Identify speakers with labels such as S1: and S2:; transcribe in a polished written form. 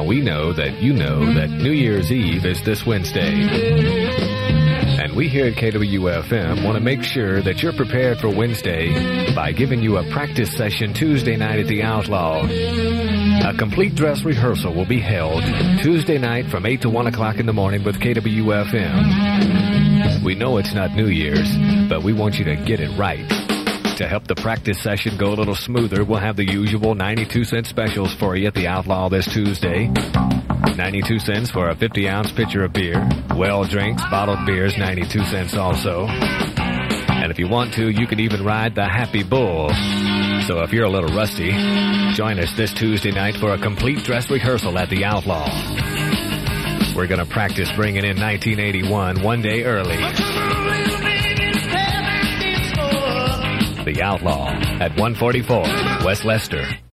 S1: we know that you know that New Year's Eve is this Wednesday. And we here at KWFM want to make sure that you're prepared for Wednesday by giving you a practice session Tuesday night at the Outlaw. A complete dress rehearsal will be held Tuesday night from 8 to 1 o'clock in the morning with KWFM. We know it's not New Year's, but we want you to get it right. To help the practice session go a little smoother, we'll have the usual 92-cent specials for you at the Outlaw this Tuesday. 92 cents for a 50-ounce pitcher of beer. Well drinks, bottled beers, 92 cents also. And if you want to, you can even ride the Happy Bull. So if you're a little rusty, join us this Tuesday night for a complete dress rehearsal at the Outlaw. We're going to practice bringing in 1981 one day early. The Outlaw at 144 West Leicester.